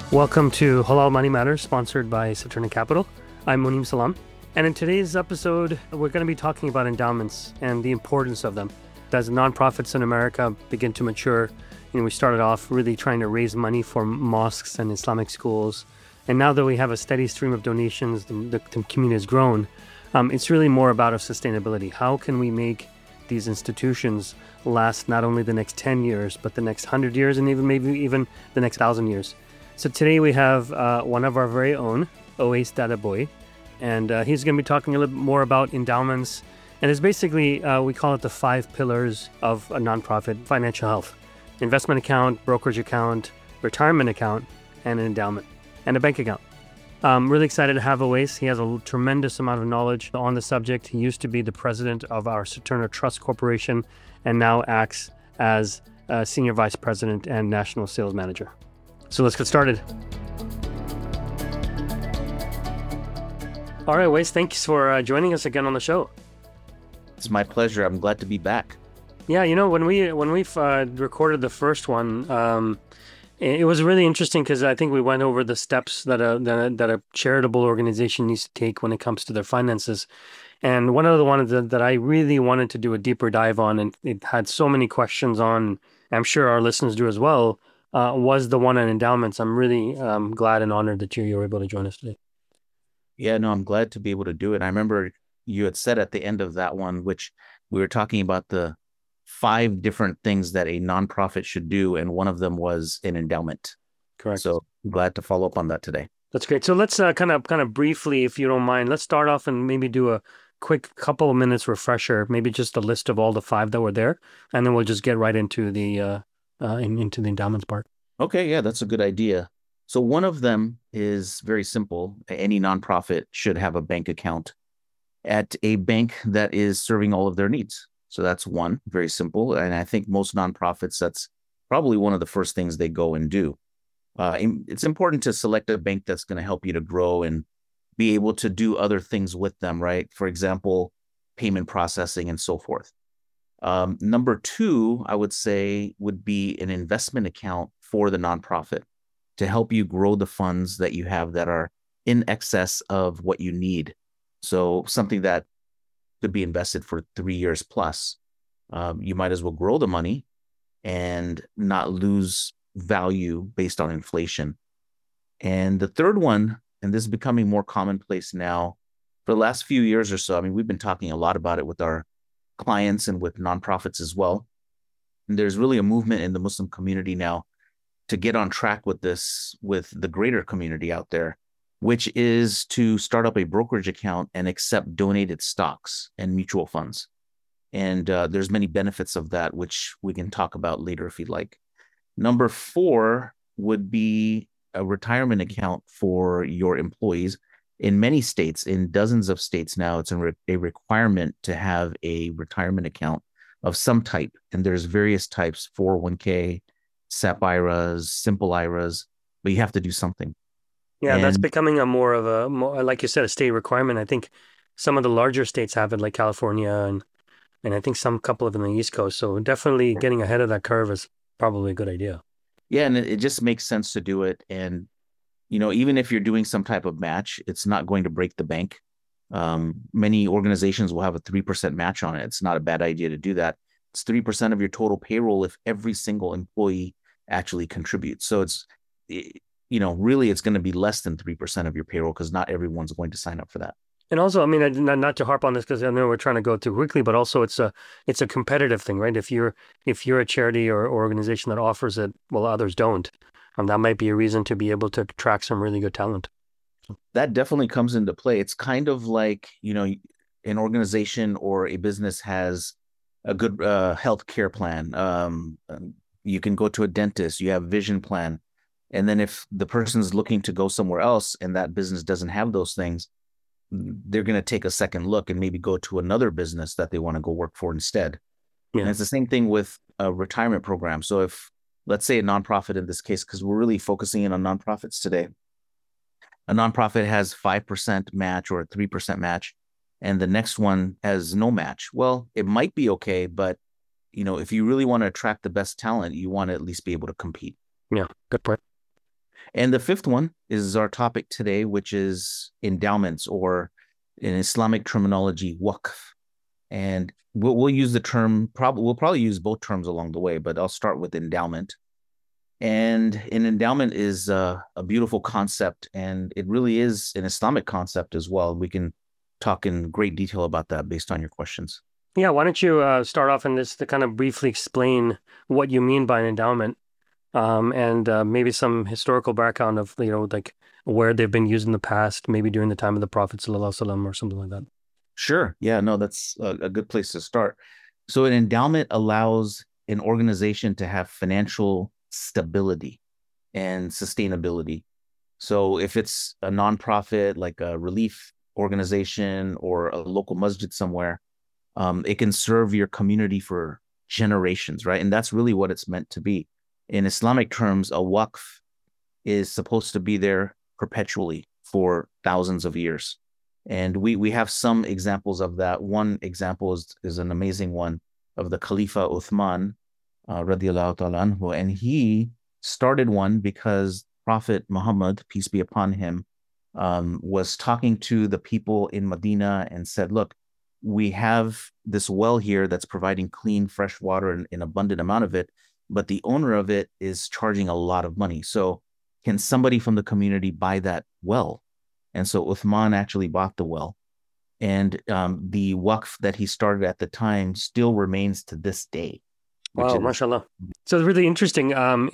Welcome to Halal Money Matters, sponsored by Saturna Capital. I'm Munim Salam. And in today's episode, we're going to be talking about endowments and the importance of them. As nonprofits in America begin to mature, we started off really trying to raise money for mosques and Islamic schools. And now that we have a steady stream of donations, the community has grown. It's really more about our sustainability. How can we make these institutions last not only the next 10 years, but the next 100 years and maybe even the next 1,000 years? So today we have one of our very own, Owais Dadaboye, and he's going to be talking a little bit more about endowments. And it's basically, we call it the 5 pillars of a nonprofit: financial health, investment account, brokerage account, retirement account, and an endowment, and a bank account. I'm really excited to have Owais. He has a tremendous amount of knowledge on the subject. He used to be the president of our Saturna Trust Corporation and now acts as senior vice president and national sales manager. So let's get started. All right, Owais, thanks for joining us again on the show. It's my pleasure. I'm glad to be back. Yeah, when we recorded the first one, it was really interesting because I think we went over the steps that a charitable organization needs to take when it comes to their finances. And one of the ones that I really wanted to do a deeper dive on, and it had so many questions on, I'm sure our listeners do as well, was the one on endowments. I'm really glad and honored that you were able to join us today. Yeah, no, I'm glad to be able to do it. I remember you had said at the end of that one, which we were talking about the 5 different things that a nonprofit should do, and one of them was an endowment. Correct. So I'm glad to follow up on that today. That's great. So let's kind of briefly, if you don't mind, let's start off and maybe do a quick couple of minutes refresher, maybe just a list of all the 5 that were there, and then we'll just get right into the endowments part. Okay, yeah, that's a good idea. So one of them is very simple. Any nonprofit should have a bank account at a bank that is serving all of their needs. So that's one, very simple. And I think most nonprofits, that's probably one of the first things they go and do. It's important to select a bank that's going to help you to grow and be able to do other things with them, right? For example, payment processing and so forth. Number 2, I would say, would be an investment account for the nonprofit to help you grow the funds that you have that are in excess of what you need. So something that could be invested for 3 years plus. You might as well grow the money and not lose value based on inflation. And the third one, and this is becoming more commonplace now, for the last few years or so, I mean, we've been talking a lot about it with our clients and with nonprofits as well. And there's really a movement in the Muslim community now to get on track with this, with the greater community out there, which is to start up a brokerage account and accept donated stocks and mutual funds. And there's many benefits of that, which we can talk about later if you'd like. Number 4 would be a retirement account for your employees. In many states, in dozens of states now, it's a requirement to have a retirement account of some type. And there's various types: 401k, SEP IRAs, simple IRAs, but you have to do something. Yeah, that's becoming a more, like you said, a state requirement. I think some of the larger states have it, like California, and I think some couple of them on the East Coast. So definitely getting ahead of that curve is probably a good idea. Yeah, and it just makes sense to do it. And even if you're doing some type of match, it's not going to break the bank. Many organizations will have a 3% match on it. It's not a bad idea to do that. It's 3% of your total payroll if every single employee actually contributes. So it's, really it's going to be less than 3% of your payroll because not everyone's going to sign up for that. And also, I mean, not to harp on this because I know we're trying to go too quickly, but also it's a competitive thing, right? If you're a charity or organization that offers it while others don't, that might be a reason to be able to attract some really good talent. That definitely comes into play. It's kind of like, an organization or a business has a good health care plan. You can go to a dentist, you have vision plan. And then if the person's looking to go somewhere else and that business doesn't have those things, they're going to take a second look and maybe go to another business that they want to go work for instead. Yeah. And it's the same thing with a retirement program. So if, let's say, a nonprofit in this case, because we're really focusing in on nonprofits today, a nonprofit has 5% match or a 3% match, and the next one has no match. Well, it might be okay, but if you really want to attract the best talent, you want to at least be able to compete. Yeah, good point. And the fifth one is our topic today, which is endowments, or in Islamic terminology, waqf. And we'll use the term, we'll probably use both terms along the way, but I'll start with endowment. And an endowment is a beautiful concept, and it really is an Islamic concept as well. We can talk in great detail about that based on your questions. Yeah, why don't you start off in this to kind of briefly explain what you mean by an endowment, and maybe some historical background of, like where they've been used in the past, maybe during the time of the Prophet Sallallahu Alaihi Wasallam or something like that. Sure. Yeah, no, that's a good place to start. So, an endowment allows an organization to have financial stability and sustainability. So, if it's a nonprofit like a relief organization or a local masjid somewhere, it can serve your community for generations, right? And that's really what it's meant to be. In Islamic terms, a waqf is supposed to be there perpetually for thousands of years. And we have some examples of that. One example is an amazing one of the Khalifa Uthman, radiallahu ta'ala anhu, and he started one because Prophet Muhammad, peace be upon him, was talking to the people in Medina and said, look, we have this well here that's providing clean, fresh water in abundant amount of it, but the owner of it is charging a lot of money. So can somebody from the community buy that well? And so Uthman actually bought the well. And the waqf that he started at the time still remains to this day. Wow, mashallah. So it's really interesting.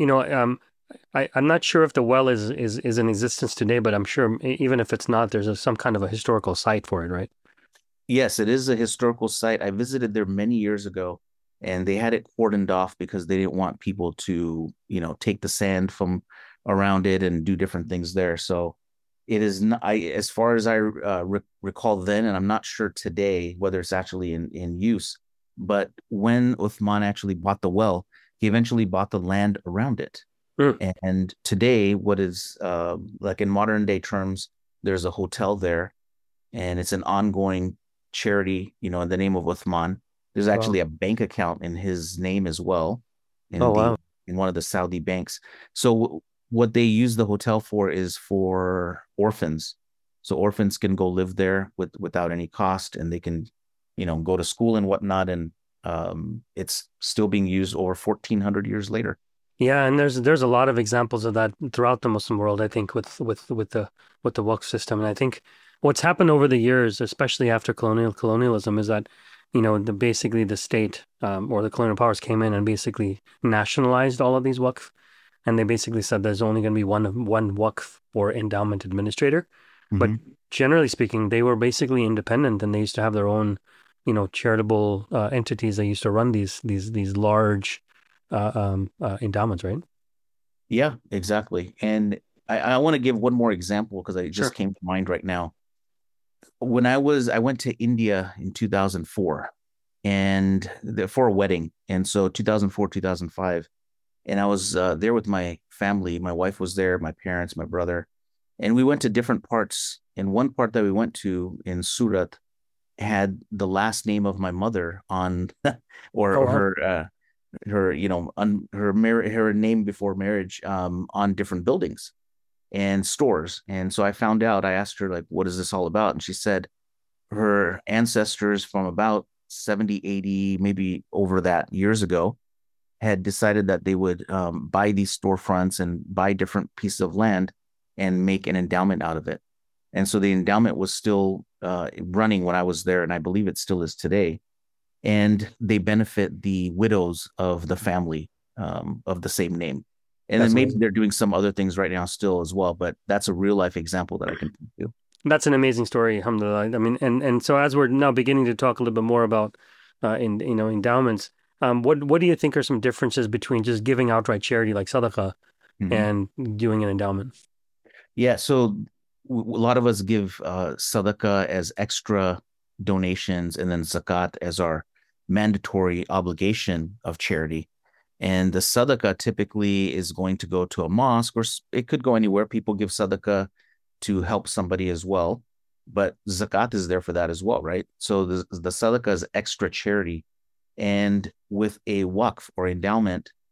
I'm not sure if the well is in existence today, but I'm sure even if it's not, there's some kind of a historical site for it, right? Yes, it is a historical site. I visited there many years ago, and they had it cordoned off because they didn't want people to, take the sand from around it and do different things there. So it is not, as far as I recall then, and I'm not sure today whether it's actually in use, but when Uthman actually bought the well, he eventually bought the land around it. And today, what is like in modern day terms, there's a hotel there, and it's an ongoing charity, in the name of Uthman. There's actually a bank account in his name as well, in in one of the Saudi banks. So what they use the hotel for is for orphans. So orphans can go live there without any cost, and they can, go to school and whatnot. And it's still being used over 1,400 years later. Yeah, and there's a lot of examples of that throughout the Muslim world, I think, with the Waqf system. And I think what's happened over the years, especially after colonialism, is that, basically the state or the colonial powers came in and basically nationalized all of these Waqf. And they basically said there's only going to be one Waqf or endowment administrator. Mm-hmm. But generally speaking, they were basically independent, and they used to have their own, charitable entities that used to run these large endowments, right? Yeah, exactly. And I want to give one more example because it just came to mind right now. When I went to India in 2004 and for a wedding. And so 2004, 2005, and I was there with my family. My wife was there, my parents, my brother, and we went to different parts. And one part that we went to in Surat had the last name of my mother on, her her name before marriage on different buildings and stores. And so I found out, I asked her, like, what is this all about? And she said her ancestors from about 70, 80, maybe over that years ago had decided that they would buy these storefronts and buy different pieces of land and make an endowment out of it. And so the endowment was still running when I was there, and I believe it still is today. And they benefit the widows of the family of the same name. And that's then maybe amazing. They're doing some other things right now still as well, but that's a real life example that I can do. That's an amazing story, alhamdulillah. I mean, and so as we're now beginning to talk a little bit more about endowments, what do you think are some differences between just giving outright charity like sadaqah and doing an endowment? Yeah, so a lot of us give sadaqah as extra donations, and then zakat as our mandatory obligation of charity. And the sadaqah typically is going to go to a mosque, or it could go anywhere. People give sadaqah to help somebody as well, but zakat is there for that as well, right? So the sadaqah is extra charity. And with a waqf or endowment,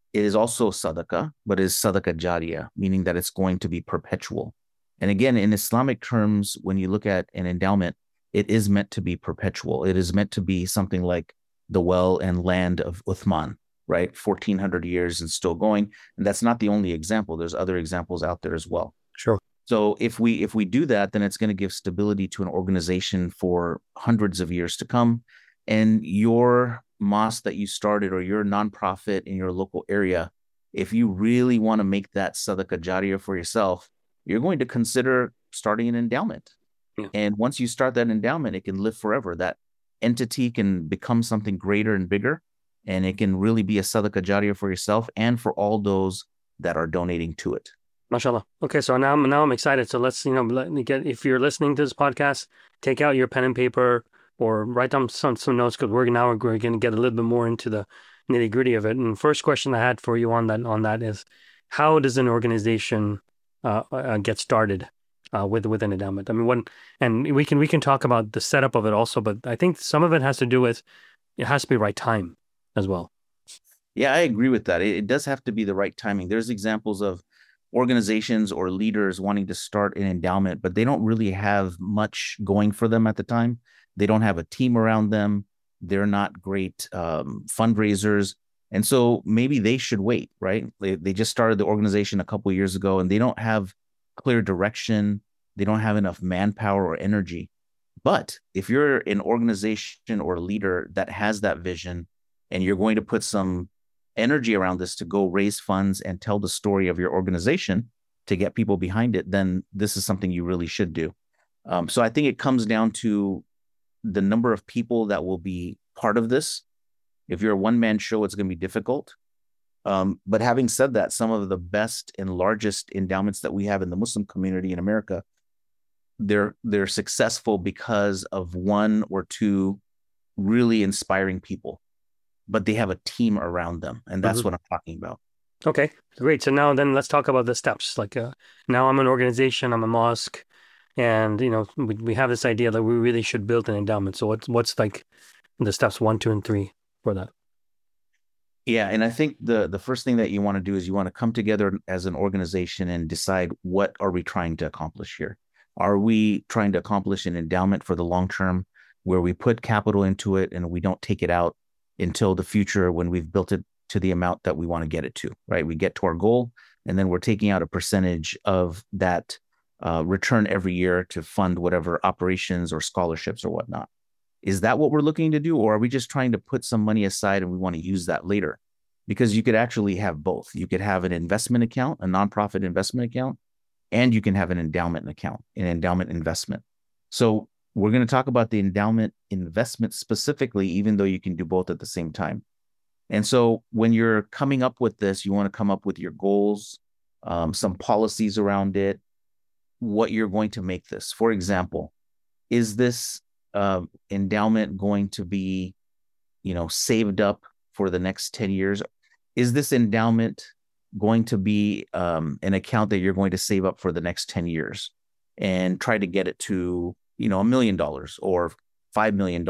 it is also sadaqah, but is sadaqah jariyah, meaning that it's going to be perpetual. And again, in Islamic terms, when you look at an endowment, it is meant to be perpetual. It is meant to be something like the well and land of Uthman, right? 1400 years and still going. And that's not the only example. There's other examples out there as well. Sure. So if we do that, then it's going to give stability to an organization for hundreds of years to come. And your mosque that you started or your nonprofit in your local area, if you really want to make that sadaqah jariyah for yourself, you're going to consider starting an endowment. Yeah. And once you start that endowment, it can live forever. That entity can become something greater and bigger, and it can really be a sadaqah jariyah for yourself and for all those that are donating to it. Mashallah. Okay, so now I'm excited. So let's, let me get, if you're listening to this podcast, take out your pen and paper or write down some notes, because we're going to get a little bit more into the nitty gritty of it. And first question I had for you on that is, how does an organization get started with an endowment? I mean, and we can talk about the setup of it also, but I think some of it has to do with, it has to be right time as well. Yeah, I agree with that. It does have to be the right timing. There's examples of organizations or leaders wanting to start an endowment, but they don't really have much going for them at the time. They don't have a team around them. They're not great fundraisers. And so maybe they should wait, right? They just started the organization a couple of years ago and they don't have clear direction. They don't have enough manpower or energy. But if you're an organization or a leader that has that vision and you're going to put some energy around this to go raise funds and tell the story of your organization to get people behind it, then this is something you really should do. So I think it comes down to the number of people that will be part of this. If you're a one-man show, it's going to be difficult. But having said that, some of the best and largest endowments that we have in the Muslim community in America, they're successful because of one or two really inspiring people, but they have a team around them. And that's what I'm talking about. Okay, great. So now then let's talk about the steps. Like now I'm an organization, I'm a mosque, and we have this idea that we really should build an endowment. So what's like the steps 1, 2, and 3 for that? Yeah, and I think the first thing that you want to do is you want to come together as an organization and decide, what are we trying to accomplish here? Are we trying to accomplish an endowment for the long term where we put capital into it and we don't take it out until the future when we've built it to the amount that we want to get it to, right? We get to our goal and then we're taking out a percentage of that return every year to fund whatever operations or scholarships or whatnot. Is that what we're looking to do? Or are we just trying to put some money aside and we want to use that later? Because you could actually have both. You could have an investment account, a nonprofit investment account, and you can have an endowment account, an endowment investment. So we're going to talk about the endowment investment specifically, even though you can do both at the same time. And so when you're coming up with this, you want to come up with your goals, some policies around it, what you're going to make this. For example, is this endowment going to be, saved up for the next 10 years? Is this endowment going to be an account that you're going to save up for the next 10 years and try to get it to, $1 million or $5 million?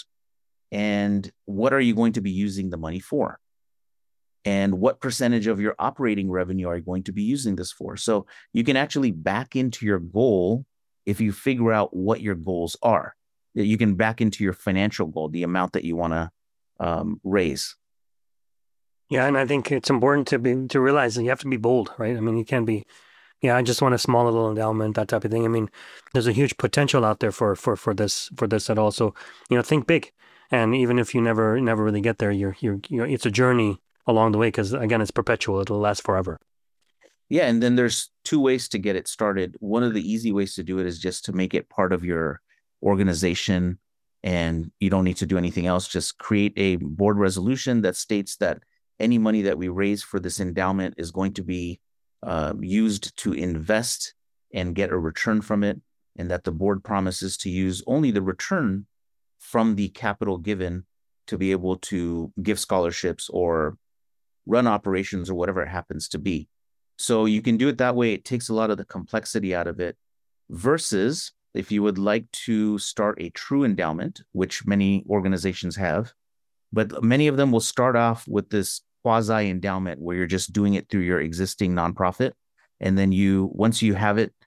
And what are you going to be using the money for? And what percentage of your operating revenue are you going to be using this for? So you can actually back into your goal if you figure out what your goals are. You can back into your financial goal, the amount that you want to raise. Yeah, and I think it's important to realize that you have to be bold, right? I mean, you can't be, I just want a small little endowment, that type of thing. I mean, there's a huge potential out there for this at all. So, think big. And even if you never really get there, you're it's a journey along the way, because again, it's perpetual. It'll last forever. Yeah, and then there's two ways to get it started. One of the easy ways to do it is just to make it part of your organization, and you don't need to do anything else. Just create a board resolution that states that any money that we raise for this endowment is going to be used to invest and get a return from it, and that the board promises to use only the return from the capital given to be able to give scholarships or run operations or whatever it happens to be. So you can do it that way. It takes a lot of the complexity out of it, versus if you would like to start a true endowment, which many organizations have, but many of them will start off with this quasi endowment where you're just doing it through your existing nonprofit. And then once you have it,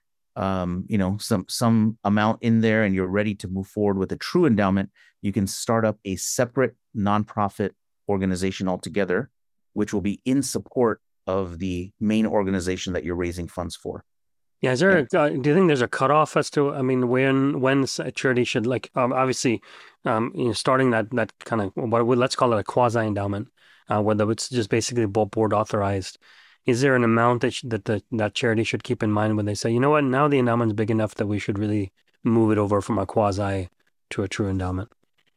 some amount in there and you're ready to move forward with a true endowment, you can start up a separate nonprofit organization altogether, which will be in support of the main organization that you're raising funds for. Yeah, is there? Do you think there's a cutoff as to? I mean, when a charity should obviously, starting that kind of let's call it a quasi endowment, whether it's just basically board authorized. Is there an amount that charity should keep in mind when they say, you know what, now the endowment's big enough that we should really move it over from a quasi to a true endowment?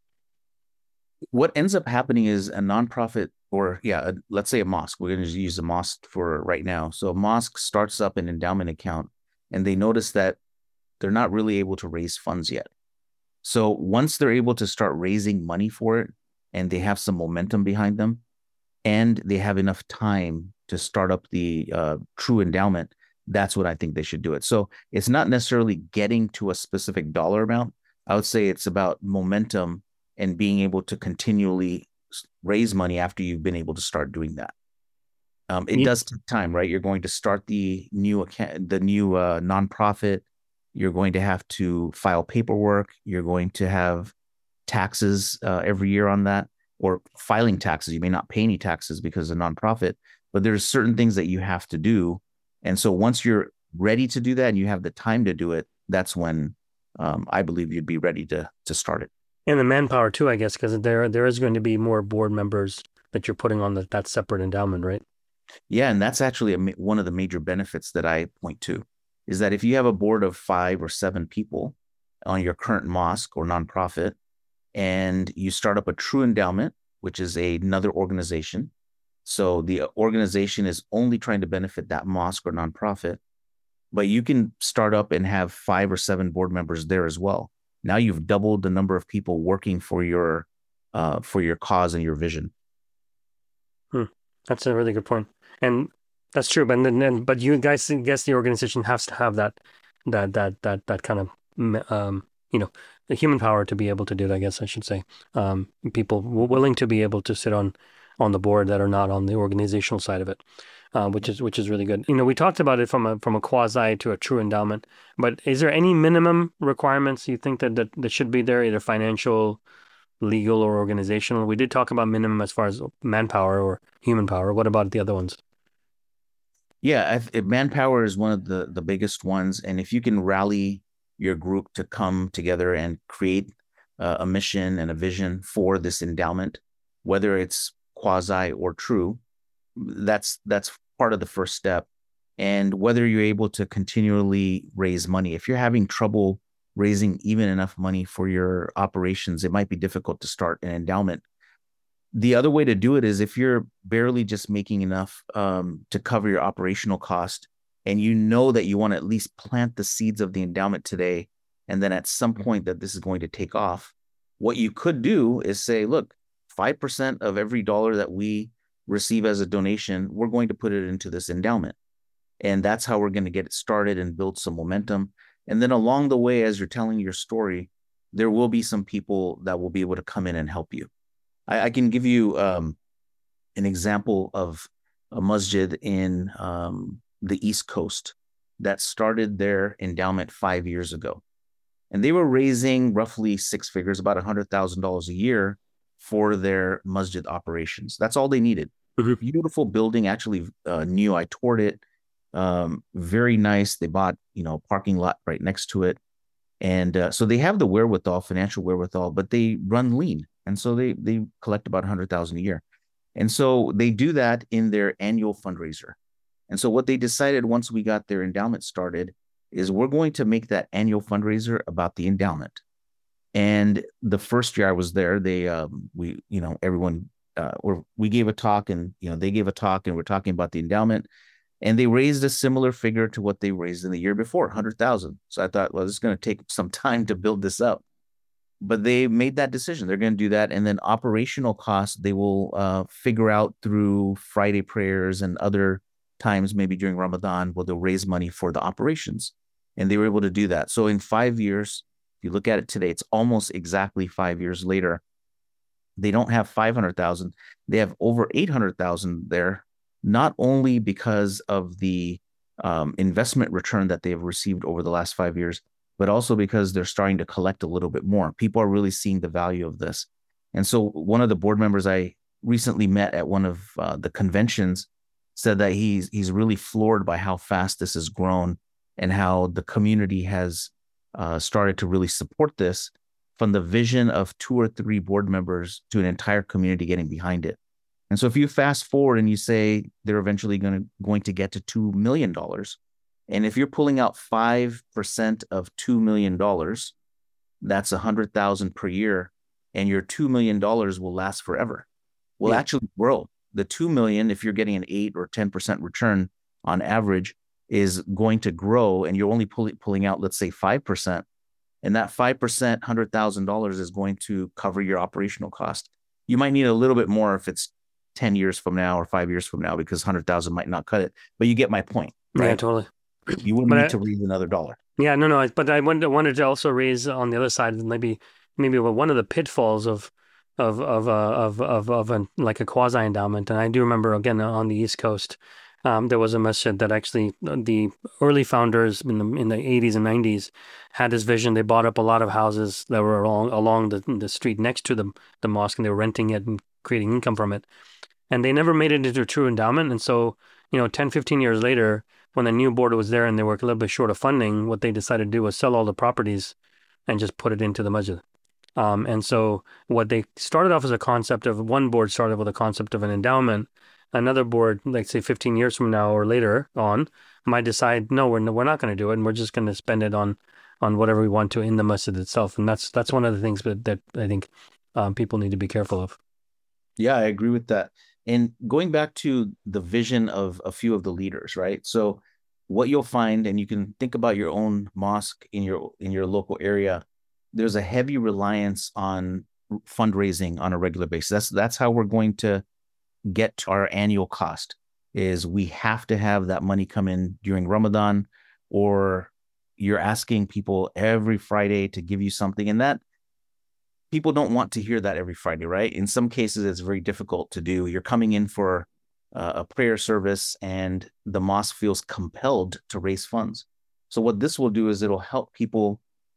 What ends up happening is a nonprofit, or let's say a mosque. We're going to use a mosque for right now. So a mosque starts up an endowment account, and they notice that they're not really able to raise funds yet. So once they're able to start raising money for it, and they have some momentum behind them, and they have enough time to start up the true endowment, that's what I think they should do it. So it's not necessarily getting to a specific dollar amount. I would say it's about momentum and being able to continually raise money after you've been able to start doing that. It does take time, right? You're going to start the new nonprofit. You're going to have to file paperwork. You're going to have taxes every year on that, or filing taxes. You may not pay any taxes because it's a nonprofit, but there's certain things that you have to do. And so once you're ready to do that and you have the time to do it, that's when I believe you'd be ready to start it. And the manpower too, I guess, because there is going to be more board members that you're putting on that separate endowment, right? Yeah, and that's actually one of the major benefits that I point to, is that if you have a board of 5 or 7 people on your current mosque or nonprofit, and you start up a true endowment, which is another organization. So the organization is only trying to benefit that mosque or nonprofit, but you can start up and have 5 or 7 board members there as well. Now you've doubled the number of people working for your cause and your vision. That's a really good point, and that's true. But you guys guess the organization has to have that kind of the human power to be able to do it, I guess I should say. People willing to be able to sit on the board that are not on the organizational side of it, which is really good. We talked about it from a quasi to a true endowment, but is there any minimum requirements you think that should be there, either financial, legal, or organizational? We did talk about minimum as far as manpower or human power. What about the other ones? Yeah, manpower is one of the biggest ones, and if you can rally your group to come together and create a mission and a vision for this endowment, whether it's quasi or true, that's part of the first step. And whether you're able to continually raise money, if you're having trouble raising even enough money for your operations, it might be difficult to start an endowment. The other way to do it is if you're barely just making enough to cover your operational cost, and you know that you want to at least plant the seeds of the endowment today, and then at some point that this is going to take off, what you could do is say, look, 5% of every dollar that we receive as a donation, we're going to put it into this endowment. And that's how we're going to get it started and build some momentum. And then along the way, as you're telling your story, there will be some people that will be able to come in and help you. I can give you an example of a masjid in the East Coast that started their endowment 5 years ago. And they were raising roughly 6 figures, about $100,000 a year for their masjid operations. That's all they needed. Mm-hmm. Beautiful building, actually new. I toured it. Very nice. They bought, a parking lot right next to it. And so they have the wherewithal, financial wherewithal, but they run lean. And so they collect about $100,000 a year. And so they do that in their annual fundraiser. And so what they decided once we got their endowment started is we're going to make that annual fundraiser about the endowment. And the first year I was there, we gave a talk, and they gave a talk, and we're talking about the endowment, and they raised a similar figure to what they raised in the year before, 100,000. So I thought, well, this is going to take some time to build this up, but they made that decision. They're going to do that, and then operational costs they will figure out through Friday prayers and other times, maybe during Ramadan, where they'll raise money for the operations, and they were able to do that. So in 5 years, if you look at it today, it's almost exactly 5 years later. they don't have 500,000, they have over 800,000 there, not only because of the investment return that they've received over the last 5 years, but also because they're starting to collect a little bit more. People are really seeing the value of this. And so one of the board members I recently met at one of the conventions said that he's really floored by how fast this has grown and how the community has started to really support this, from the vision of 2 or 3 board members to an entire community getting behind it. And so if you fast forward and you say they're eventually going to get to $2 million, and if you're pulling out 5% of $2 million, that's 100,000 per year, and your $2 million will last forever. Well, actually grow. The 2 million, if you're getting an 8 or 10% return on average, is going to grow, and you're only pulling out, let's say, 5%. And that 5%, $100,000 is going to cover your operational cost. You might need a little bit more if it's 10 years from now or 5 years from now, because 100,000 might not cut it. But you get my point, right? Yeah, totally. You wouldn't need to raise another dollar. Yeah, no. But I wanted to also raise on the other side, maybe one of the pitfalls of like a quasi endowment. And I do remember, again, on the East Coast, there was a masjid that actually the early founders in the 80s and 90s had this vision. They bought up a lot of houses that were along the street next to the mosque, and they were renting it and creating income from it. And they never made it into a true endowment. And so, 10, 15 years later, when the new board was there and they were a little bit short of funding, what they decided to do was sell all the properties and just put it into the masjid. And so what they started off as a concept of, one board started with a concept of an endowment. Another board, like say 15 years from now or later on, might decide, no, we're not going to do it, and we're just going to spend it on whatever we want to in the masjid itself. And that's one of the things that I think people need to be careful of. Yeah, I agree with that. And going back to the vision of a few of the leaders, right? So what you'll find, and you can think about your own mosque in your local area, there's a heavy reliance on fundraising on a regular basis. That's how we're going to get to our annual cost, is we have to have that money come in during Ramadan, or you're asking people every Friday to give you something, and that people don't want to hear that every Friday, right? In some cases, it's very difficult to do. You're coming in for a prayer service, and the mosque feels compelled to raise funds. So what this will do is it'll help people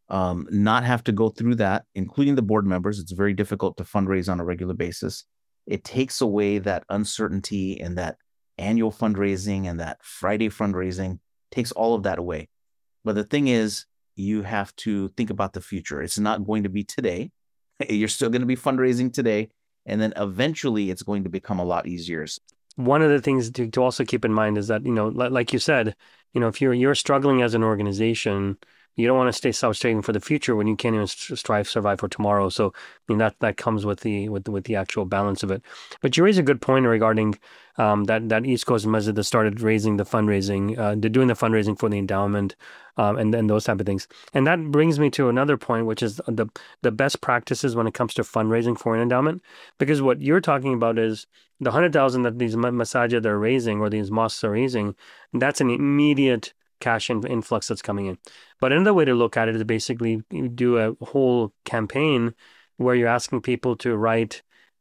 not have to go through that, including the board members. It's very difficult to fundraise on a regular basis. It takes away that uncertainty, and that annual fundraising and that Friday fundraising takes all of that away. But the thing is, you have to think about the future. It's not going to be today. You're still going to be fundraising today, and then eventually it's going to become a lot easier. One of the things to also keep in mind is that, like you said, if you're struggling as an organization, you don't want to stay self-saving for the future when you can't even survive for tomorrow. So, that comes with the actual balance of it. But you raise a good point regarding that East Coast Masjid that started raising the fundraising, they're doing the fundraising for the endowment, and then those type of things. And that brings me to another point, which is the best practices when it comes to fundraising for an endowment. Because what you're talking about is the 100,000 that these masajid are raising, or these mosques are raising, that's an immediate cash influx that's coming in. But another way to look at it is basically you do a whole campaign where you're asking people to write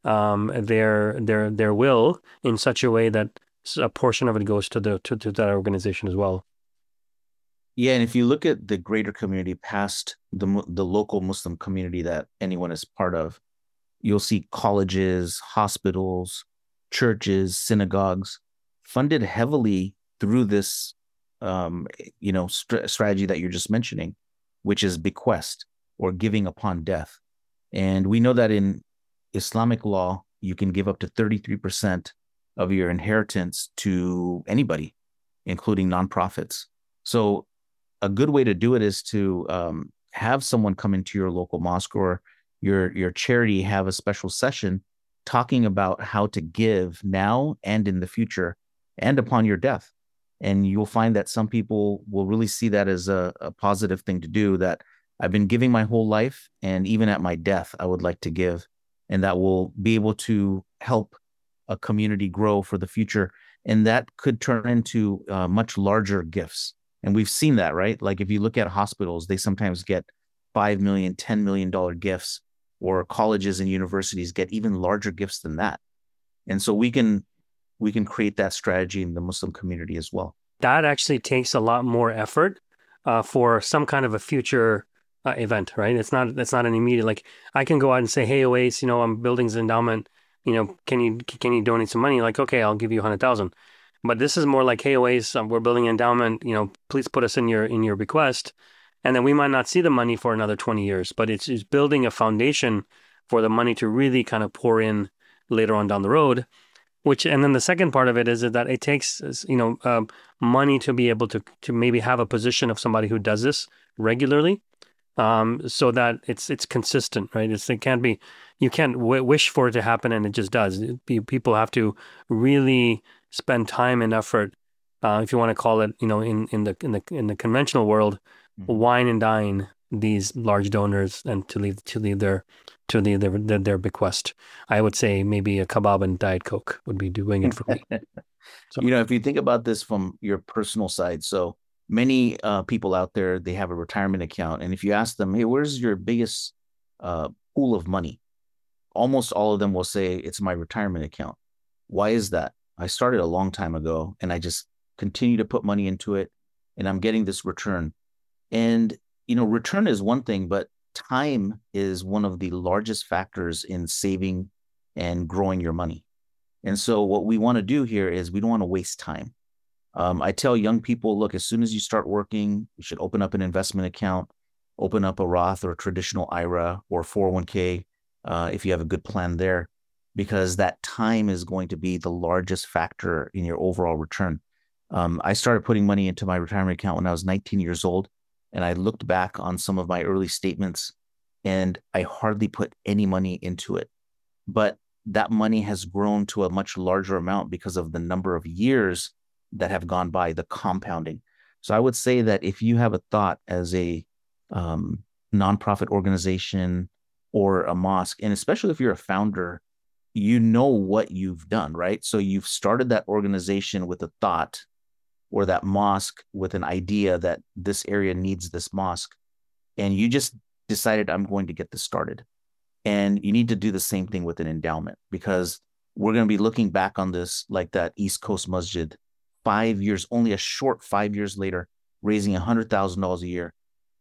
their will in such a way that a portion of it goes to that organization as well. Yeah, and if you look at the greater community past the local Muslim community that anyone is part of, you'll see colleges, hospitals, churches, synagogues funded heavily through this strategy that you're just mentioning, which is bequest, or giving upon death. And we know that in Islamic law, you can give up to 33% of your inheritance to anybody, including nonprofits. So a good way to do it is to have someone come into your local mosque or your charity, have a special session talking about how to give now and in the future and upon your death. And you'll find that some people will really see that as a positive thing to do, that I've been giving my whole life, and even at my death, I would like to give. And that will be able to help a community grow for the future. And that could turn into much larger gifts. And we've seen that, right? Like if you look at hospitals, they sometimes get $5 million, $10 million gifts, or colleges and universities get even larger gifts than that. And so we can create that strategy in the Muslim community as well. That actually takes a lot more effort for some kind of a future event, right? It's not an immediate, like I can go out and say, hey, Oasis, I'm building this endowment, can you donate some money? Like, okay, I'll give you 100,000. But this is more like, hey, Oasis, we're building an endowment, please put us in your bequest. And then we might not see the money for another 20 years, but it's building a foundation for the money to really kind of pour in later on down the road. And then the second part of it is that it takes, money to be able to maybe have a position of somebody who does this regularly, so that it's consistent, right? It can't be, you can't wish for it to happen and it just does. People have to really spend time and effort, if you want to call it, in the conventional world, wine and dine these large donors and to leave their bequest. I would say maybe a kebab and Diet Coke would be doing it for me. So, if you think about this from your personal side, so many people out there, they have a retirement account. And if you ask them, hey, where's your biggest pool of money? Almost all of them will say, it's my retirement account. Why is that? I started a long time ago and I just continue to put money into it and I'm getting this return. And, return is one thing, but time is one of the largest factors in saving and growing your money. And so what we want to do here is we don't want to waste time. I tell young people, look, as soon as you start working, you should open up an investment account, open up a Roth or a traditional IRA or 401k, if you have a good plan there, because that time is going to be the largest factor in your overall return. I started putting money into my retirement account when I was 19 years old. And I looked back on some of my early statements and I hardly put any money into it. But that money has grown to a much larger amount because of the number of years that have gone by, the compounding. So I would say that if you have a thought as a nonprofit organization or a mosque, and especially if you're a founder, you know what you've done, right? So you've started that organization with a thought, or that mosque with an idea that this area needs this mosque, and you just decided, I'm going to get this started. And you need to do the same thing with an endowment, because we're going to be looking back on this like that East Coast Masjid, 5 years, only a short 5 years later, raising $100,000 a year.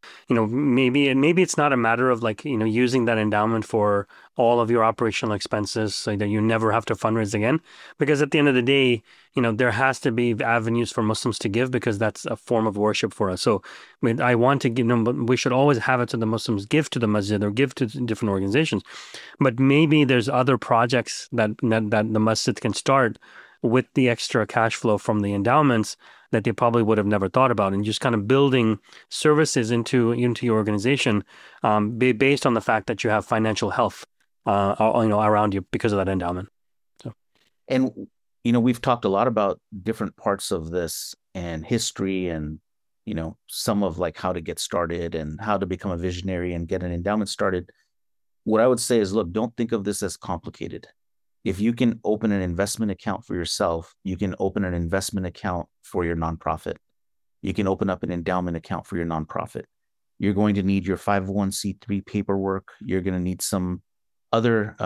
Maybe it's not a matter of using that endowment for all of your operational expenses so that you never have to fundraise again. Because at the end of the day, there has to be avenues for Muslims to give, because that's a form of worship for us. So I want to give them, but we should always have it so the Muslims give to the masjid or give to different organizations. But maybe there's other projects that the masjid can start with the extra cash flow from the endowments that they probably would have never thought about, and just kind of building services into your organization, based on the fact that you have financial health, around you because of that endowment. So, and we've talked a lot about different parts of this and history, and some of like how to get started and how to become a visionary and get an endowment started. What I would say is, look, don't think of this as complicated. If you can open an investment account for yourself, you can open an investment account for your nonprofit. You can open up an endowment account for your nonprofit. You're going to need your 501c3 paperwork. You're going to need some other,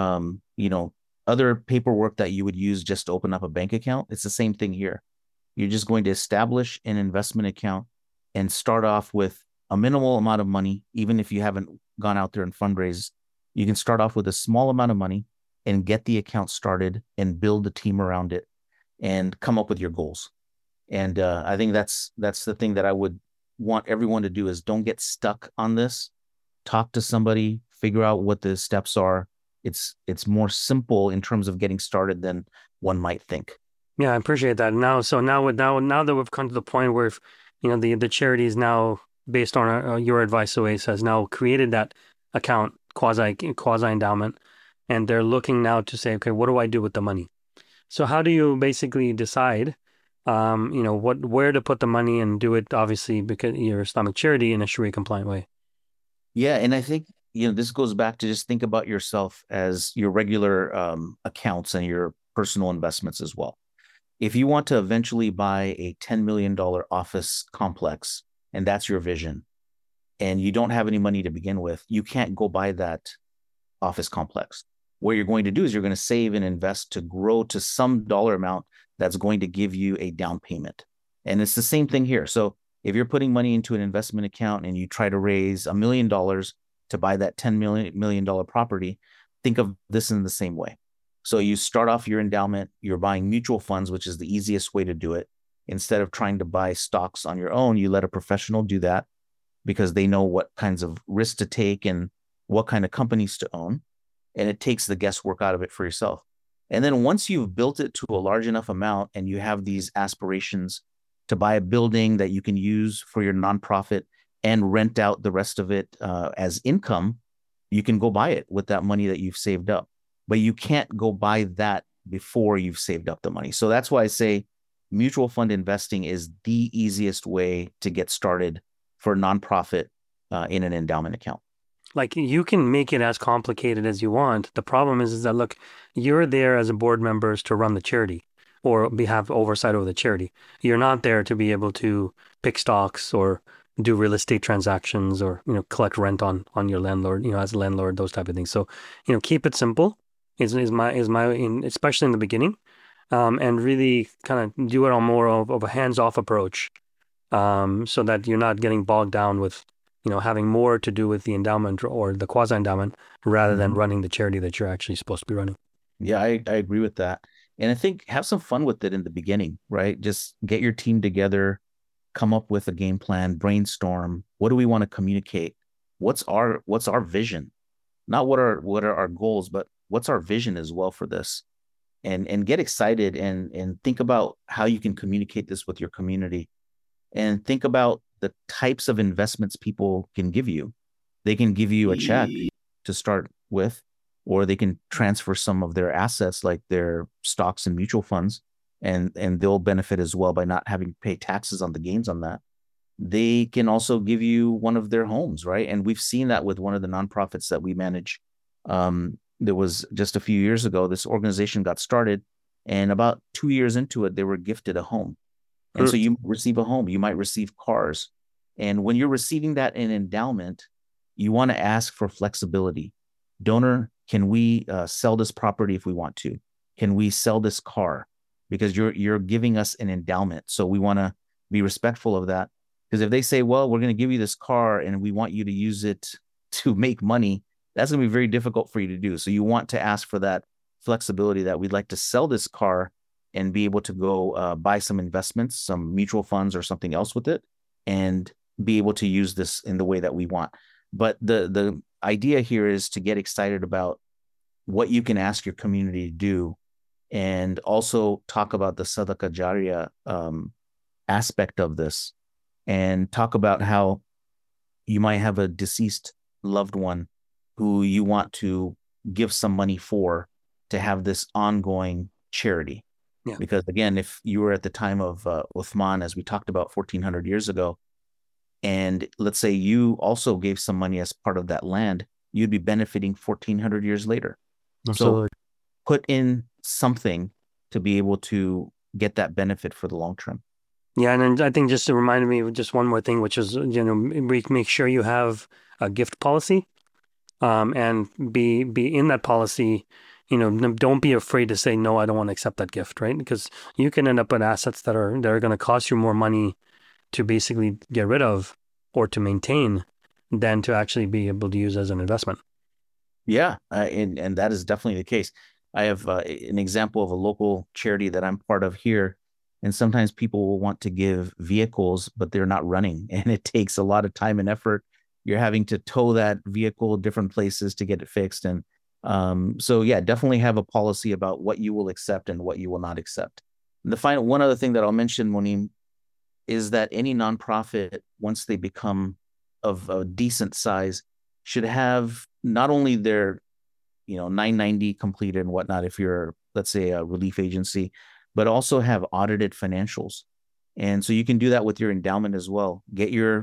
other paperwork that you would use just to open up a bank account. It's the same thing here. You're just going to establish an investment account and start off with a minimal amount of money. Even if you haven't gone out there and fundraised, you can start off with a small amount of money and get the account started and build a team around it and come up with your goals. And I think that's the thing that I would want everyone to do, is don't get stuck on this. Talk to somebody, figure out what the steps are. It's more simple in terms of getting started than one might think. Yeah, I appreciate that. Now that we've come to the point where, the charity is now, based on your advice, Oasis has now created that account, quasi endowment, and they're looking now to say, okay, what do I do with the money? So how do you basically decide, where to put the money and do it, obviously, because you're Islamic charity, in a Sharia compliant way? Yeah, and I think this goes back to just think about yourself as your regular accounts and your personal investments as well. If you want to eventually buy a $10 million office complex, and that's your vision, and you don't have any money to begin with, you can't go buy that office complex. What you're going to do is you're going to save and invest to grow to some dollar amount that's going to give you a down payment. And it's the same thing here. So if you're putting money into an investment account and you try to raise $1 million to buy that $10 million property, think of this in the same way. So you start off your endowment, you're buying mutual funds, which is the easiest way to do it. Instead of trying to buy stocks on your own, you let a professional do that because they know what kinds of risks to take and what kind of companies to own. And it takes the guesswork out of it for yourself. And then once you've built it to a large enough amount and you have these aspirations to buy a building that you can use for your nonprofit and rent out the rest of it as income, you can go buy it with that money that you've saved up. But you can't go buy that before you've saved up the money. So that's why I say mutual fund investing is the easiest way to get started for a nonprofit in an endowment account. Like, you can make it as complicated as you want. The problem is that, look, you're there as a board members to run the charity or have oversight over the charity. You're not there to be able to pick stocks or do real estate transactions or, collect rent on your landlord, as a landlord, those type of things. So, keep it simple is my especially in the beginning, and really kind of do it on more of a hands-off approach, so that you're not getting bogged down with having more to do with the endowment or the quasi-endowment rather than running the charity that you're actually supposed to be running. Yeah, I agree with that. And I think have some fun with it in the beginning, right? Just get your team together, come up with a game plan, brainstorm. What do we want to communicate? What's our vision? Not what are our goals, but what's our vision as well for this? And get excited and think about how you can communicate this with your community. And think about the types of investments people can give you. They can give you a check to start with, or they can transfer some of their assets like their stocks and mutual funds, and they'll benefit as well by not having to pay taxes on the gains on that. They can also give you one of their homes, right? And we've seen that with one of the nonprofits that we manage. There was just a few years ago, this organization got started, and about 2 years into it, they were gifted a home. And so you receive a home, you might receive cars. And when you're receiving that in endowment, you want to ask for flexibility. Donor, can we sell this property if we want to? Can we sell this car? Because you're giving us an endowment. So we want to be respectful of that. Because if they say, well, we're going to give you this car and we want you to use it to make money, that's going to be very difficult for you to do. So you want to ask for that flexibility that we'd like to sell this car and be able to go buy some investments, some mutual funds or something else with it, and be able to use this in the way that we want. But the idea here is to get excited about what you can ask your community to do, and also talk about the Sadaqah Jariyah aspect of this, and talk about how you might have a deceased loved one who you want to give some money for to have this ongoing charity. Yeah. Because again, if you were at the time of Uthman, as we talked about 1400 years ago, and let's say you also gave some money as part of that land, you'd be benefiting 1400 years later. Absolutely. So put in something to be able to get that benefit for the long term. Yeah, and then I think just to remind me of just one more thing, which is, make sure you have a gift policy, and be in that policy. Don't be afraid to say, no, I don't want to accept that gift, right? Because you can end up with assets that are going to cost you more money to basically get rid of or to maintain than to actually be able to use as an investment. Yeah, and that is definitely the case. I have an example of a local charity that I'm part of here, and sometimes people will want to give vehicles, but they're not running, and it takes a lot of time and effort. You're having to tow that vehicle different places to get it fixed, and so yeah, definitely have a policy about what you will accept and what you will not accept. And the final one other thing that I'll mention, Moneem, is that any nonprofit, once they become of a decent size, should have not only their 990 completed and whatnot, if you're, let's say, a relief agency, but also have audited financials. And so you can do that with your endowment as well. Get your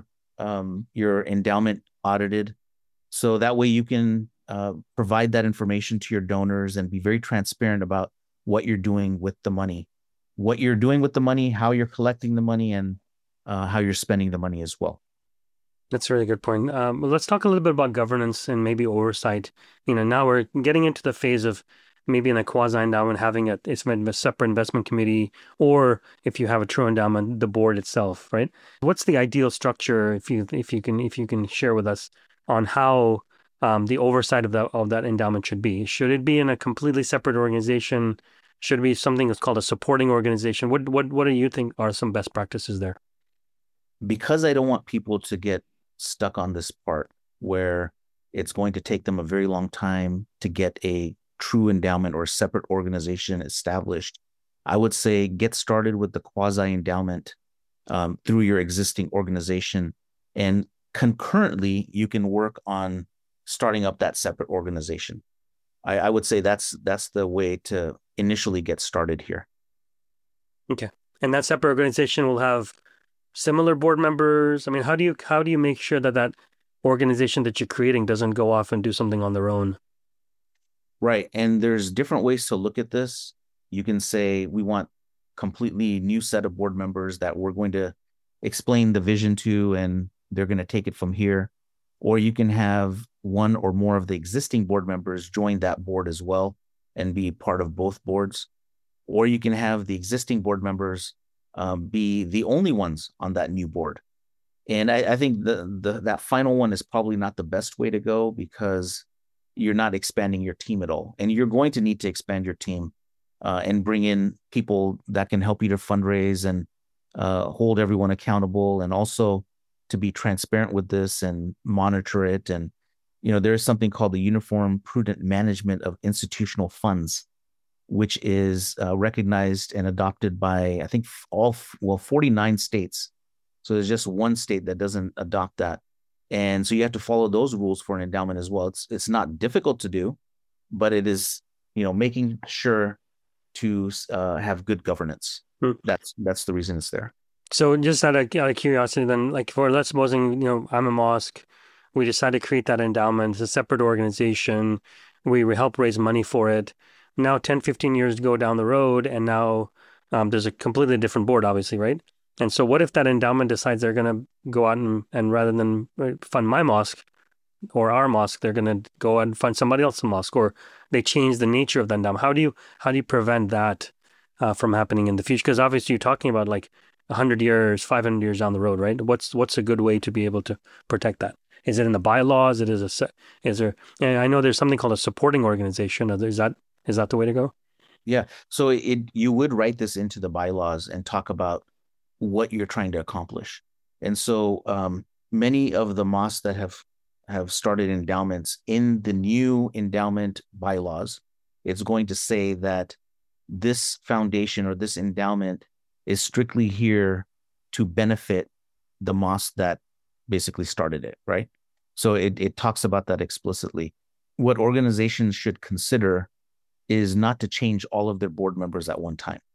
endowment audited, so that way you can provide that information to your donors and be very transparent about what you're doing with the money, how you're collecting the money, and how you're spending the money as well. That's a really good point. Well, let's talk a little bit about governance and maybe oversight. Now we're getting into the phase of maybe in a quasi endowment having a separate investment committee, or if you have a true endowment, the board itself, right? What's the ideal structure if you can share with us on how the oversight of that endowment should be? Should it be in a completely separate organization? Should it be something that's called a supporting organization? What do you think are some best practices there? Because I don't want people to get stuck on this part where it's going to take them a very long time to get a true endowment or a separate organization established. I would say get started with the quasi endowment through your existing organization. And concurrently, you can work on starting up that separate organization. I would say that's the way to initially get started here. Okay. And that separate organization will have similar board members. I mean, how do you make sure that that organization that you're creating doesn't go off and do something on their own? Right. And there's different ways to look at this. You can say we want completely new set of board members that we're going to explain the vision to, and they're going to take it from here. Or you can have one or more of the existing board members join that board as well and be part of both boards. Or you can have the existing board members be the only ones on that new board. And I think that final one is probably not the best way to go because you're not expanding your team at all. And you're going to need to expand your team and bring in people that can help you to fundraise and hold everyone accountable, and also to be transparent with this and monitor it. And, there's something called the Uniform Prudent Management of Institutional Funds, which is recognized and adopted by, I think, 49 states. So there's just one state that doesn't adopt that. And so you have to follow those rules for an endowment as well. It's not difficult to do, but it is, making sure to have good governance. Hmm. That's the reason it's there. So just out of curiosity, then, like for let's supposing, I'm a mosque, we decide to create that endowment, it's a separate organization, we help raise money for it. Now 10, 15 years go down the road, and now there's a completely different board, obviously, right? And so what if that endowment decides they're going to go out and rather than fund my mosque or our mosque, they're going to go out and fund somebody else's mosque, or they change the nature of the endowment? How do you prevent that from happening in the future? Because obviously you're talking about like 100 years, 500 years down the road, right? What's a good way to be able to protect that? Is it in the bylaws? Is there? And I know there's something called a supporting organization. Is that the way to go? Yeah. So you would write this into the bylaws and talk about what you're trying to accomplish. And so many of the mosques that have started endowments, in the new endowment bylaws, it's going to say that this foundation or this endowment is strictly here to benefit the mosque that basically started it, right? So it talks about that explicitly. What organizations should consider is not to change all of their board members at one time.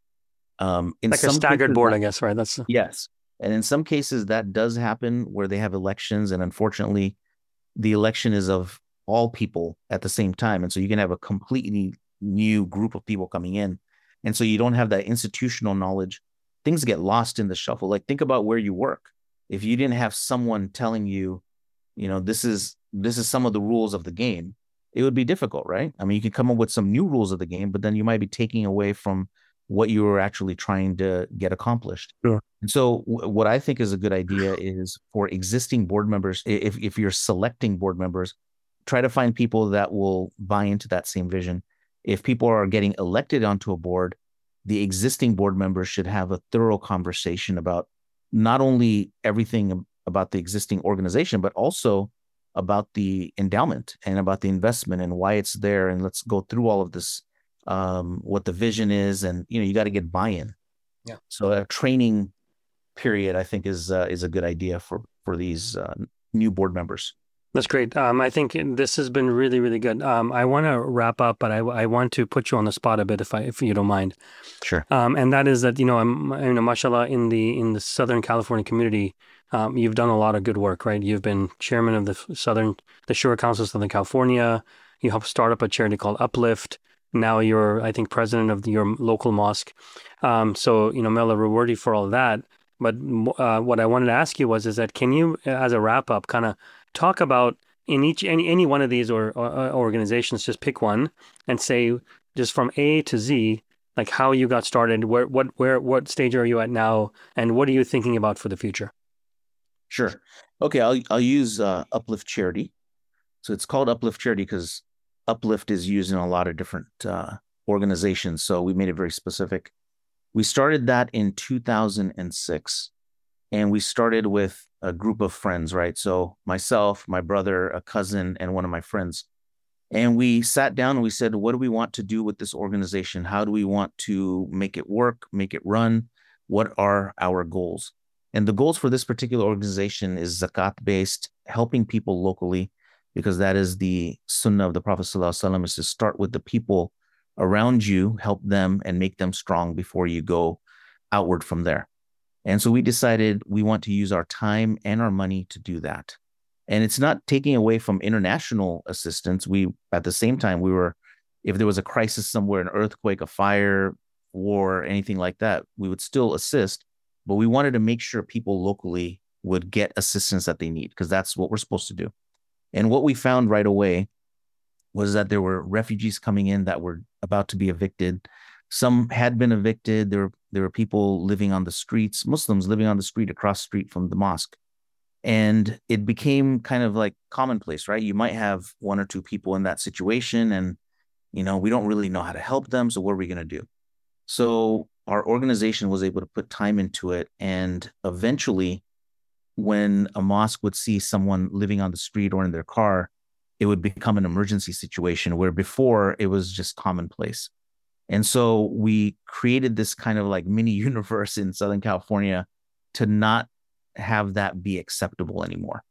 In Like a some staggered cases, board, I guess, right? That's yes. And in some cases, that does happen where they have elections. And unfortunately, the election is of all people at the same time. And so you can have a completely new group of people coming in. And so you don't have that institutional knowledge. Things get lost in the shuffle. Like, think about where you work. If you didn't have someone telling you, this is some of the rules of the game, it would be difficult, right? I mean, you can come up with some new rules of the game, but then you might be taking away from what you were actually trying to get accomplished. sure. And so what I think is a good idea is for existing board members, if you're selecting board members, try to find people that will buy into that same vision. If people are getting elected onto a board, the existing board members should have a thorough conversation about not only everything about the existing organization, but also about the endowment and about the investment and why it's there. And let's go through all of this, what the vision is. And, you got to get buy-in. Yeah. So a training period, I think, is a good idea for these new board members. That's great. I think this has been really, really good. I want to wrap up, but I want to put you on the spot a bit, if you don't mind. Sure. And that is that, mashallah, in the Southern California community, you've done a lot of good work, right? You've been chairman of the Shura Council of Southern California. You helped start up a charity called Uplift. Now you're, I think, president of your local mosque. So, may Allah reward you for all that. But what I wanted to ask you was, is that can you, as a wrap up, kind of talk about in each any one of these or organizations, just pick one and say just from A to Z, like how you got started, what stage are you at now, and what are you thinking about for the future? Sure. Okay, I'll use Uplift Charity. So it's called Uplift Charity because Uplift is used in a lot of different organizations. So we made it very specific. We started that in 2006, and we started with a group of friends, right? So myself, my brother, a cousin, and one of my friends. And we sat down and we said, what do we want to do with this organization? How do we want to make it work, make it run? What are our goals? And the goals for this particular organization is zakat based, helping people locally, because that is the sunnah of the Prophet ﷺ, is to start with the people around you, help them and make them strong before you go outward from there. And so we decided we want to use our time and our money to do that. And it's not taking away from international assistance. We, at the same time, we were, if there was a crisis somewhere, an earthquake, a fire, war, anything like that, we would still assist. But we wanted to make sure people locally would get assistance that they need, because that's what we're supposed to do. And what we found right away was that there were refugees coming in that were about to be evicted. Some had been evicted. There were people living on the streets, Muslims living on the street across the street from the mosque. And it became kind of like commonplace, right? You might have one or two people in that situation, and we don't really know how to help them. So what are we going to do? So our organization was able to put time into it, and eventually, when a mosque would see someone living on the street or in their car, it would become an emergency situation where before it was just commonplace. And so we created this kind of like mini universe in Southern California to not have that be acceptable anymore.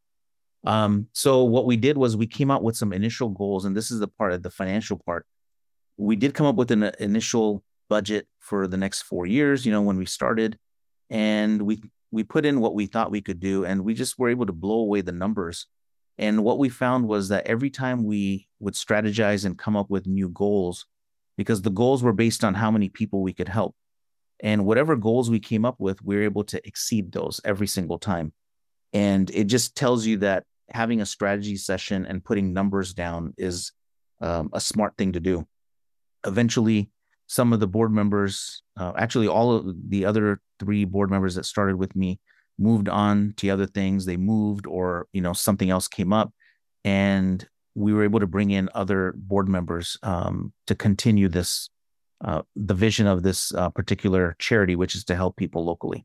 So what we did was we came out with some initial goals, and this is the part of the financial part. We did come up with an initial budget for the next 4 years, when we started, and we put in what we thought we could do, and we just were able to blow away the numbers. And what we found was that every time we would strategize and come up with new goals, because the goals were based on how many people we could help. And whatever goals we came up with, we were able to exceed those every single time. And it just tells you that having a strategy session and putting numbers down is a smart thing to do. Eventually, some of the board members, actually all of the other 3 board members that started with me, moved on to other things. They moved, or something else came up, and we were able to bring in other board members to continue this, the vision of this particular charity, which is to help people locally.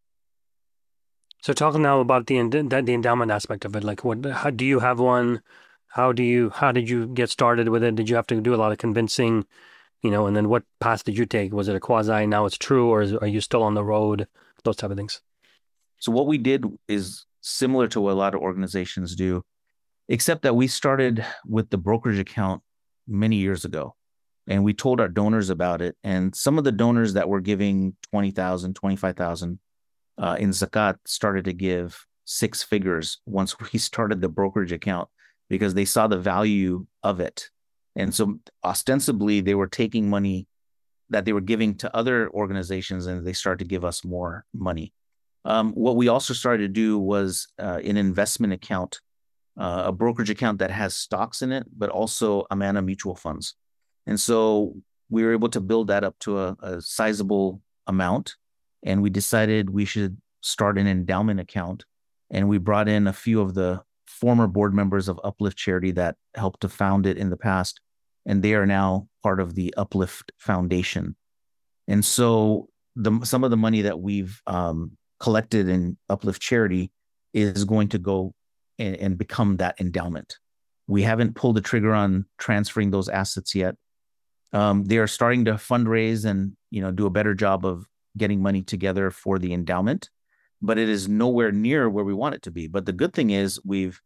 So talking now about the endowment aspect of it, like how do you have one? How did you get started with it? Did you have to do a lot of convincing, and then what path did you take? Was it a quasi, now it's true, or are you still on the road? Those type of things. So what we did is similar to what a lot of organizations do, except that we started with the brokerage account many years ago, and we told our donors about it. And some of the donors that were giving 20,000, 25,000 in zakat started to give 6 figures once we started the brokerage account, because they saw the value of it. And so ostensibly they were taking money that they were giving to other organizations, and they started to give us more money. What we also started to do was an investment account, a brokerage account that has stocks in it, but also Amana mutual funds. And so we were able to build that up to a sizable amount, and we decided we should start an endowment account. And we brought in a few of the former board members of Uplift Charity that helped to found it in the past, and they are now part of the Uplift Foundation. And so some of the money that we've collected in Uplift Charity is going to go and become that endowment. We haven't pulled the trigger on transferring those assets yet. They are starting to fundraise and do a better job of getting money together for the endowment, but it is nowhere near where we want it to be. But the good thing is we've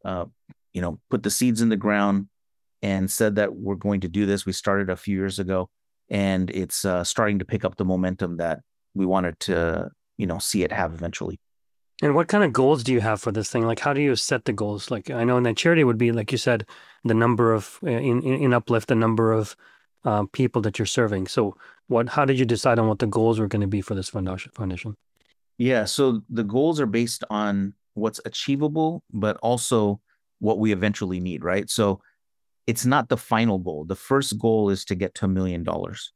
put the seeds in the ground and said that we're going to do this. We started a few years ago, and it's starting to pick up the momentum that we wanted to see it have eventually. And what kind of goals do you have for this thing? Like, how do you set the goals? Like, I know in that charity would be, like you said, the number of in Uplift, the number of people that you're serving. So how did you decide on what the goals were going to be for this foundation? Yeah. So the goals are based on what's achievable, but also what we eventually need, right? So it's not the final goal. The first goal is to get to $1 million.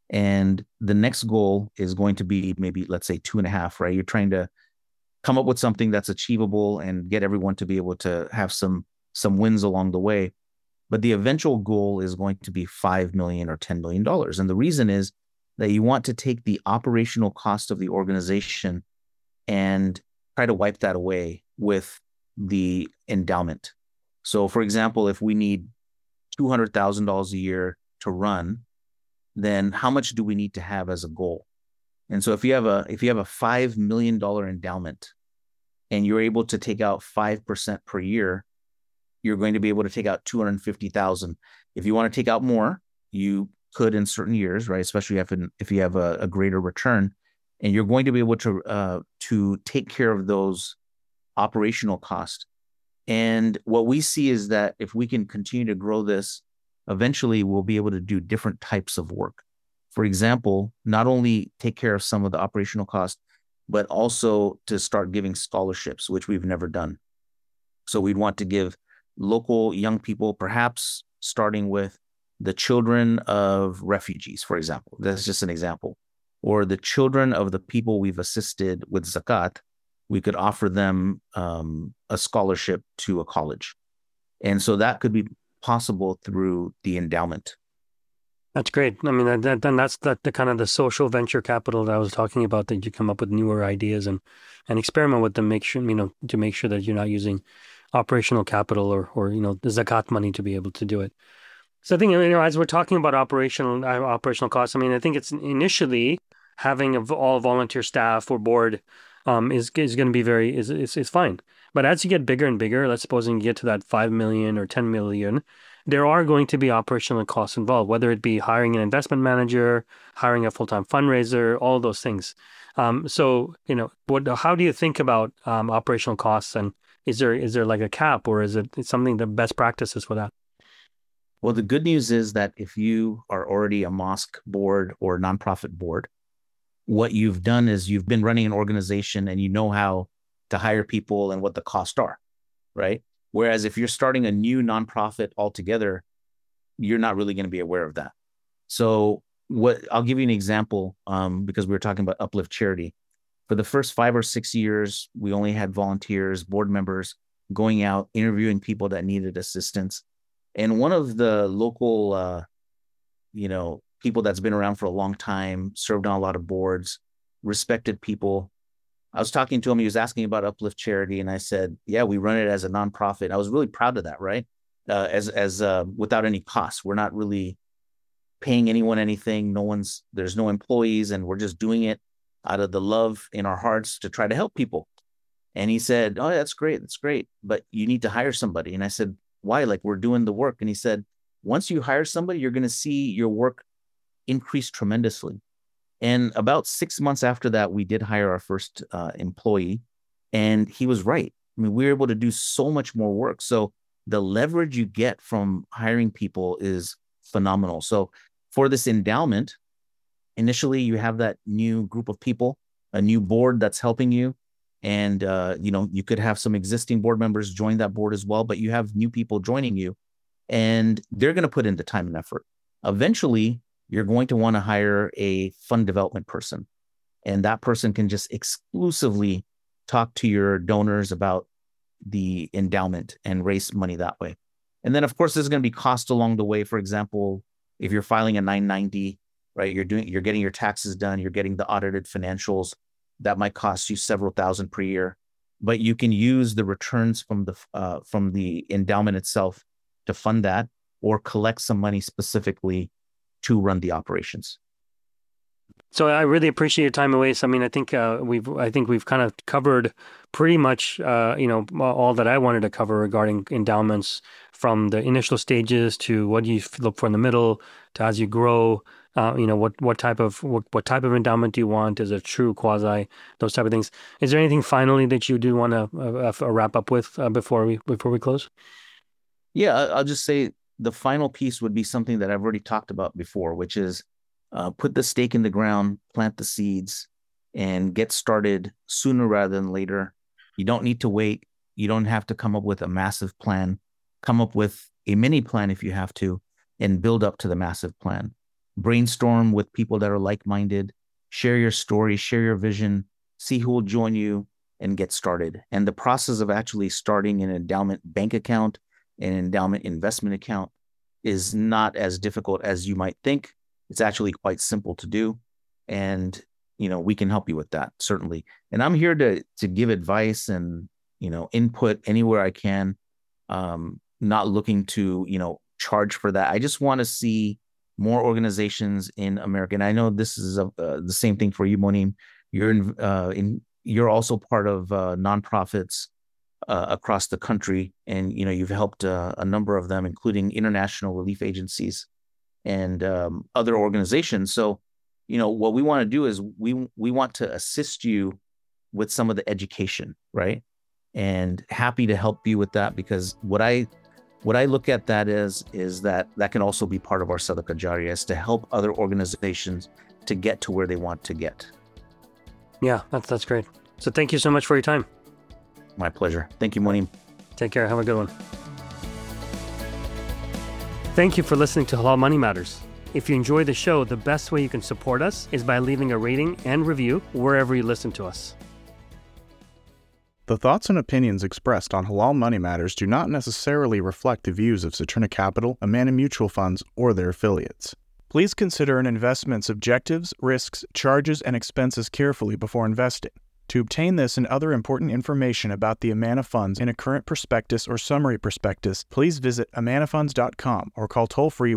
And the next goal is going to be maybe, let's say, two and a half, right? You're trying to come up with something that's achievable and get everyone to be able to have some wins along the way. But the eventual goal is going to be 5 million or $10 million. And the reason is that you want to take the operational cost of the organization and try to wipe that away with the endowment. So, for example, if we need $200,000 a year to run, then how much do we need to have as a goal? And so if you have a $5 million endowment and you're able to take out 5% per year, you're going to be able to take out 250,000. If you want to take out more, you could in certain years, right? Especially if you have a greater return, and you're going to be able to take care of those operational costs. And what we see is that if we can continue to grow this, eventually we'll be able to do different types of work. For example, not only take care of some of the operational costs, but also to start giving scholarships, which we've never done. So we'd want to give local young people, perhaps starting with the children of refugees, for example. That's just an example. Or the children of the people we've assisted with zakat, we could offer them a scholarship to a college. And so that could be possible through the endowment. That's great. I mean, then that's the kind of the social venture capital that I was talking about, that you come up with newer ideas and experiment with them, make sure, to make sure that you're not using operational capital or the zakat money to be able to do it. So I think, as we're talking about operational costs, I mean, I think it's initially having all volunteer staff or board is going to be is fine. But as you get bigger and bigger, let's suppose you get to that 5 million or 10 million, there are going to be operational costs involved, whether it be hiring an investment manager, hiring a full-time fundraiser, all those things. So, how do you think about operational costs, and is there like a cap, or is it something the best practices for that? Well, the good news is that if you are already a mosque board or nonprofit board, what you've done is you've been running an organization and you know how to hire people and what the costs are, right? Whereas if you're starting a new nonprofit altogether, you're not really going to be aware of that. So what I'll give you an example, because we were talking about Uplift Charity. For the first 5 or 6 years, we only had volunteers, board members going out, interviewing people that needed assistance. And one of the local, people that's been around for a long time, served on a lot of boards, respected people. I was talking to him. He was asking about Uplift Charity, and I said, "Yeah, we run it as a nonprofit." I was really proud of that, right? As without any costs, we're not really paying anyone anything. There's no employees, and we're just doing it out of the love in our hearts to try to help people. And he said, "Oh, that's great. That's great. But you need to hire somebody." And I said, "Why? Like, we're doing the work." And he said, "Once you hire somebody, you're going to see your work increase tremendously." And about 6 months after that, we did hire our first employee. And he was right. I mean, we were able to do so much more work. So the leverage you get from hiring people is phenomenal. So for this endowment, initially you have that new group of people, a new board that's helping you. And you could have some existing board members join that board as well, but you have new people joining you, and they're going to put in the time and effort. Eventually, you're going to want to hire a fund development person, and that person can just exclusively talk to your donors about the endowment and raise money that way. And then, of course, there's going to be cost along the way. For example, if you're filing a 990, right, you're getting your taxes done, you're getting the audited financials, that might cost you several thousand per year, but you can use the returns from the endowment itself to fund that, or collect some money specifically to run the operations. So I really appreciate your time, Awais. I mean, I think we've kind of covered pretty much all that I wanted to cover regarding endowments, from the initial stages to what you look for in the middle to as you grow. What type of endowment do you want? Is it true, quasi, those type of things? Is there anything finally that you do want to wrap up with before we close? Yeah, I'll just say the final piece would be something that I've already talked about before, which is put the stake in the ground, plant the seeds, and get started sooner rather than later. You don't need to wait. You don't have to come up with a massive plan. Come up with a mini plan if you have to, and build up to the massive plan. Brainstorm with people that are like-minded. Share your story, share your vision, see who will join you, and get started. And the process of actually starting an endowment bank account, an endowment investment account, is not as difficult as you might think. It's actually quite simple to do. And, we can help you with that, certainly. And I'm here to give advice and, input anywhere I can. Not looking to, charge for that. I just want to see more organizations in America. And I know this is the same thing for you, Moneem. You're also part of nonprofits across the country, and you've helped a number of them, including international relief agencies and other organizations. So, what we want to do is we want to assist you with some of the education, right? And happy to help you with that, because what I look at that is that can also be part of our Sadaqah Jariyah, is to help other organizations to get to where they want to get. Yeah, that's great. So thank you so much for your time. My pleasure. Thank you, Moneem. Take care. Have a good one. Thank you for listening to Halal Money Matters. If you enjoy the show, the best way you can support us is by leaving a rating and review wherever you listen to us. The thoughts and opinions expressed on Halal Money Matters do not necessarily reflect the views of Saturna Capital, Amana Mutual Funds, or their affiliates. Please consider an investment's objectives, risks, charges, and expenses carefully before investing. To obtain this and other important information about the Amana Funds in a current prospectus or summary prospectus, please visit amanafunds.com or call toll-free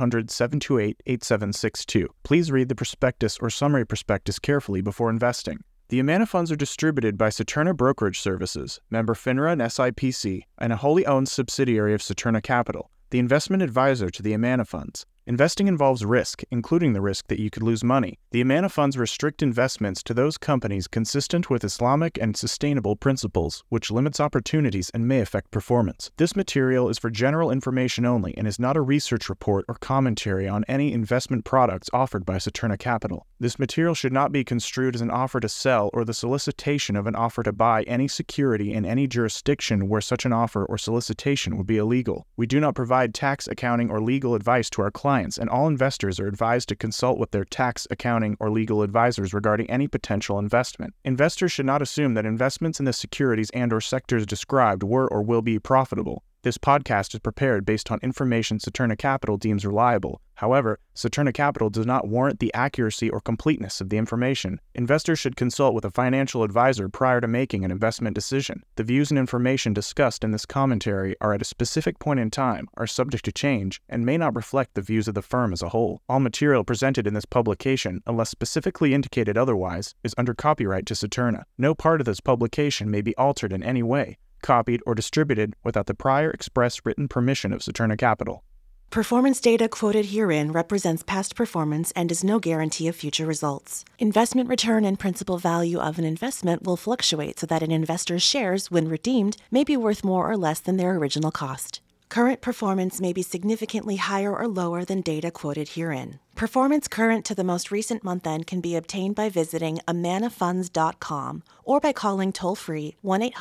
1-800-728-8762. Please read the prospectus or summary prospectus carefully before investing. The Amana Funds are distributed by Saturna Brokerage Services, member FINRA and SIPC, and a wholly owned subsidiary of Saturna Capital, the investment advisor to the Amana Funds. Investing involves risk, including the risk that you could lose money. The Amana Funds restrict investments to those companies consistent with Islamic and sustainable principles, which limits opportunities and may affect performance. This material is for general information only and is not a research report or commentary on any investment products offered by Saturna Capital. This material should not be construed as an offer to sell or the solicitation of an offer to buy any security in any jurisdiction where such an offer or solicitation would be illegal. We do not provide tax, accounting, or legal advice to our clients, and all investors are advised to consult with their tax, accounting, or legal advisors regarding any potential investment. Investors should not assume that investments in the securities and/or sectors described were or will be profitable. This podcast is prepared based on information Saturna Capital deems reliable. However, Saturna Capital does not warrant the accuracy or completeness of the information. Investors should consult with a financial advisor prior to making an investment decision. The views and information discussed in this commentary are at a specific point in time, are subject to change, and may not reflect the views of the firm as a whole. All material presented in this publication, unless specifically indicated otherwise, is under copyright to Saturna. No part of this publication may be altered in any way, copied, or distributed without the prior express written permission of Saturna Capital. Performance data quoted herein represents past performance and is no guarantee of future results. Investment return and principal value of an investment will fluctuate so that an investor's shares, when redeemed, may be worth more or less than their original cost. Current performance may be significantly higher or lower than data quoted herein. Performance current to the most recent month end can be obtained by visiting amanafunds.com or by calling toll-free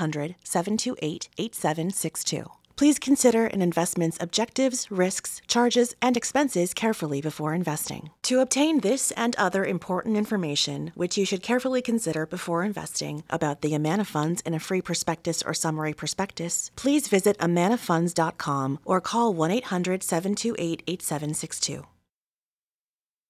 1-800-728-8762. Please consider an investment's objectives, risks, charges, and expenses carefully before investing. To obtain this and other important information, which you should carefully consider before investing, about the Amana Funds in a free prospectus or summary prospectus, please visit amanafunds.com or call 1-800-728-8762.